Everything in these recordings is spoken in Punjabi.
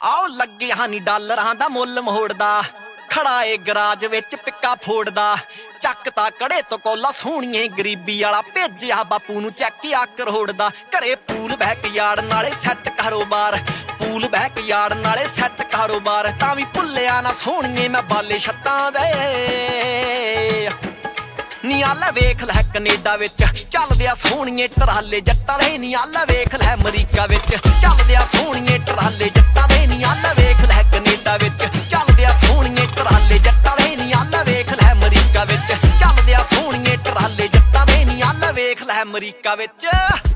ਆਓ ਲੱਗੇ ਹਾਨੀ ਡਾਲਰਾਂ ਦਾ ਮੁੱਲ ਮੋੜਦਾ ਖੜਾ ਏ ਗਰਾਜ ਵਿੱਚ ਪਿੱਕਾ ਫੋੜਦਾ ਚੱਕਤਾ ਕੜੇ ਤੋਂ ਕੋਲਾ ਸੋਹਣੀਏ ਗਰੀਬੀ ਵਾਲਾ ਭੇਜਿਆ ਬਾਪੂ ਨੂੰ ਚੈੱਕ ਆ ਕਰੋੜਦਾ ਘਰੇ ਪੂਲ ਬੈਕ ਯਾਰਡ ਨਾਲੇ ਸੈੱਟ ਕਾਰੋਬਾਰ ਪੂਲ ਬੈਕ ਯਾਰਡ ਨਾਲੇ ਸੈੱਟ ਕਾਰੋਬਾਰ ਤਾਂ ਵੀ ਭੁੱਲਿਆ ਨਾ ਸੋਹਣੀਏ ਮੈਂ ਬਾਲੇ ਛੱਤਾਂ ਦੇ ਨੀ ਆਲਾ ਵੇਖ ਲੈ ਕੈਨੇਡਾ ਵਿੱਚ ਚੱਲਦੇ ਆ ਸੋਹਣੀਏ ਟਰਾਲੇ ਜੱਟਾਂ ਦੇ ਨੀ ਆਲਾ ਵੇਖ ਲੈ ਅਮਰੀਕਾ ਵਿੱਚ ਚੱਲਦੇ ਆ ਸੋਹਣੀਏ ਟਰਾਲੇ ਜੱਟਾਂ ਦੇ ਨੀ ਆਲਾ ਵੇਖ ਲੈ ਕੈਨੇਡਾ ਵਿੱਚ ਚੱਲਦੇ ਆ ਸੋਹਣੀਏ ਟਰਾਲੇ ਜੱਟਾਂ ਦੇ ਨੀ ਆਲਾ ਵੇਖ ਲੈ ਅਮਰੀਕਾ ਵਿੱਚ ਚੱਲਦੇ ਆ ਸੋਹਣੀਏ ਟਰਾਲੇ ਜੱਟਾਂ ਦੇ ਨੀ ਆਲਾ ਵੇਖ ਲੈ ਅਮਰੀਕਾ ਵਿੱਚ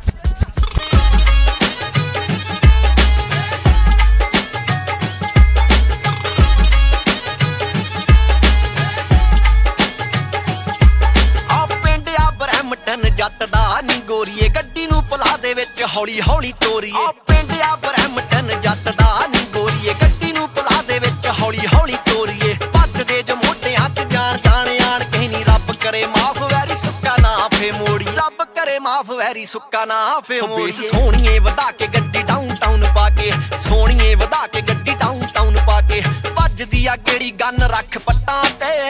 ਜੱਟ ਦਾ ਨੀ ਗੋਰੀਏ ਗੱਡੀ ਨੂੰ ਪਲਾਜ਼ੇ ਵਿੱਚ ਹੌਲੀ ਹੌਲੀ ਤੋਰੀਏ ਪਿੰਡ ਆ ਬਰੈਂਪਟਨ ਜੱਟ ਦਾ ਨੀ ਗੋਰੀਏ ਗੱਡੀ ਨੂੰ ਪਲਾਜ਼ੇ ਵਿੱਚ ਹੌਲੀ ਹੌਲੀ ਤੋਰੀਏ ਭੱਜਦੇ ਜੋ ਮੋਢਿਆਂ ਤੇ ਜਾਣ ਆਣ ਕੇ ਨੀ ਰੱਬ ਕਰੇ ਮਾਫ ਵੈਰੀ ਸੁੱਕਾ ਨਾ ਫੇ ਮੋੜੀ ਰੱਬ ਕਰੇ ਮਾਫ ਵੈਰੀ ਸੁੱਕਾ ਨਾ ਫੇ ਮੋੜੀ ਸੋਹਣੀਏ ਵਧਾ ਕੇ ਗੱਡੀ ਡਾਊਨਟਾਊਨ ਪਾ ਕੇ ਸੋਹਣੀਏ ਵਧਾ ਕੇ ਗੱਡੀ ਡਾਊਨਟਾਊਨ ਪਾ ਕੇ ਭੱਜਦੀ ਆ ਕਿਹੜੀ ਗੰਨ ਰੱਖ ਪੱਟਾਂ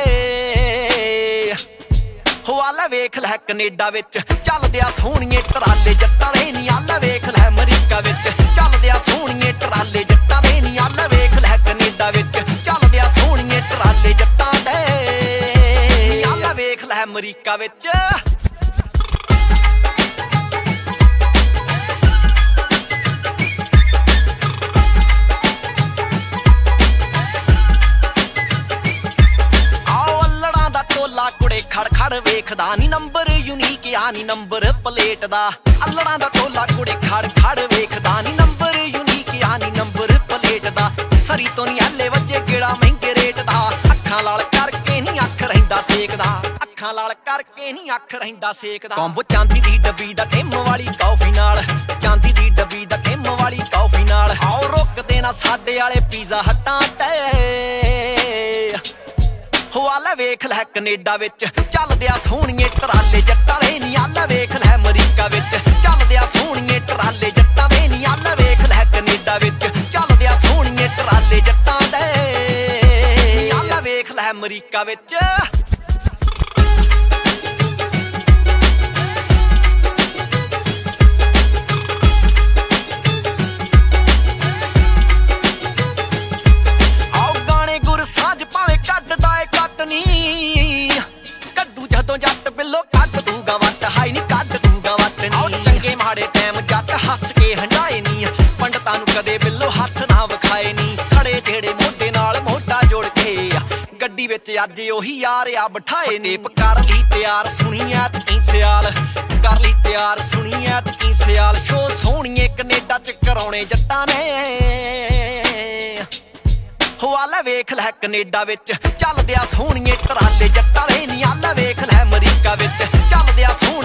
ਤੇ ਆਲਾ ਵੇਖ ਲੈ ਕੈਨੇਡਾ ਵਿੱਚ ਚੱਲਦੇ ਆ ਸੋਹਣੀਏ ਟਰਾਲੇ ਜੱਟਾਂ ਦੇ ਨੀ ਆਲਾ ਵੇਖ ਲੈ ਅਮਰੀਕਾ ਵਿੱਚ ਚੱਲਦੇ ਆ ਸੋਹਣੀਏ ਟਰਾਲੇ ਜੱਟਾਂ ਦੇ ਨੀ ਆਲਾ ਵੇਖ ਲੈ ਕੈਨੇਡਾ ਵਿੱਚ ਚੱਲਦੇ ਆ ਸੋਹਣੀਏ ਟਰਾਲੇ ਜੱਟਾਂ ਦੇ ਨੀ ਆਲਾ ਵੇਖ ਲੈ ਅਮਰੀਕਾ ਵਿੱਚ ਕੁੜੇ ਖੜ ਖੜ ਵੇਖਦਾ ਨੀ ਨੰਬਰ ਯੂਨੀਕ ਆ ਨੀ ਨੰਬਰ ਪਲੇਟ ਦਾ ਅੱਲੜਾਂ ਦਾ ਟੋਲਾ ਕੁੜੇ ਖੜ ਖੜ ਵੇਖਦਾ ਨੀ ਨੰਬਰ ਯੂਨੀਕ ਆ ਨੀ ਨੰਬਰ ਪਲੇਟ ਦਾ ਸਰੀ ਤੋਂ ਨੀ ਹੱਲੇ ਵੱਜੇ ਗੇੜਾ ਮਹਿੰਗੇ ਰੇਟ ਦਾ ਅੱਖਾਂ ਲਾਲ ਕਰਕੇ ਨੀ ਅੱਖ ਰਹਿੰਦਾ ਸੇਕਦਾ ਅੱਖਾਂ ਲਾਲ ਕਰਕੇ ਨੀ ਅੱਖ ਰਹਿੰਦਾ ਸੇਕਦਾ ਕੰਬ ਚਾਂਦੀ ਦੀ ਡੱਬੀ ਦਾ ਟਿਮ ਵਾਲੀ ਕੌਫੀ ਨਾਲ ਚਾਂਦੀ ਦੀ ਡੱਬੀ ਦਾ ਟਿਮ ਵਾਲੀ ਕੌਫੀ ਨਾਲ ਆਓ ਰੁਕਦੇ ਨਾ ਸਾਡੇ ਵਾਲੇ ਪੀਜ਼ਾ ਹੱਟਾਂ ਤੇ ਆਲਾ ਵੇਖ ਲੈ ਕੈਨੇਡਾ ਵਿੱਚ ਚੱਲਦੇ ਆ ਸੋਹਣੀਏ ਟਰਾਲੇ ਜੱਟਾਂ ਦੇ ਨੀ ਆਲਾ ਵੇਖ ਲੈ ਅਮਰੀਕਾ ਵਿੱਚ ਚੱਲਦੇ ਆ ਸੋਹਣੀਏ ਟਰਾਲੇ ਜੱਟਾਂ ਦੇ ਨੀ ਆਲਾ ਵੇਖ ਲੈ ਕੈਨੇਡਾ ਵਿੱਚ ਚੱਲਦੇ ਆ ਸੋਹਣੀਏ ਟਰਾਲੇ ਜੱਟਾਂ ਦੇ ਨੀ ਆਲਾ ਵੇਖ ਲੈ ਅਮਰੀਕਾ ਵਿੱਚ ਕੱਢੂ ਜਦੋਂ ਜੱਟ ਬਿੱਲੋ ਕੱਢ ਦੂਗਾ ਵੱਟ ਹਾਈ ਨੀ ਕੱਢ ਦੂਗਾ ਵੱਟ ਨੀ ਚੰਗੇ ਮਾੜੇ ਟਾਈਮ ਜੱਟ ਹੱਸ ਕੇ ਹੰਡਾਏ ਨੀ ਪੰਡਤਾਂ ਨੂੰ ਕਦੇ ਬਿੱਲੋ ਹੱਥ ਨਾ ਵਿਖਾਏ ਨੀ ਖੜੇ ਜਿਹੜੇ ਮੋਢੇ ਨਾਲ ਮੋਢਾ ਜੋੜ ਕੇ ਗੱਡੀ ਵਿੱਚ ਅੱਜ ਉਹੀ ਯਾਰ ਆ ਬਿਠਾਏ ਨੇ ਕਰ ਲਈ ਤਿਆਰ ਸੁਣੀ ਐਤਕੀ ਸਿਆਲ ਕਰ ਲਈ ਤਿਆਰ ਸੁਣੀ ਐਤਕੀ ਸਿਆਲ ਸ਼ੋ ਸੋਹਣੀਏ ਕੈਨੇਡਾ ਚ ਕਰਾਉਣੇ ਜੱਟਾਂ ਨੇ ਆਲਾ ਵੇਖ ਲੈ ਕੈਨੇਡਾ ਵਿੱਚ ਚੱਲਦੇ ਆ ਸੋਹਣੀਏ ਟਰਾਲੇ ਜੱਟਾਂ ਦੇ ਨੀ ਆਲਾ ਵੇਖ ਲੈ ਅਮਰੀਕਾ ਵਿੱਚ ਚੱਲਦੇ ਆ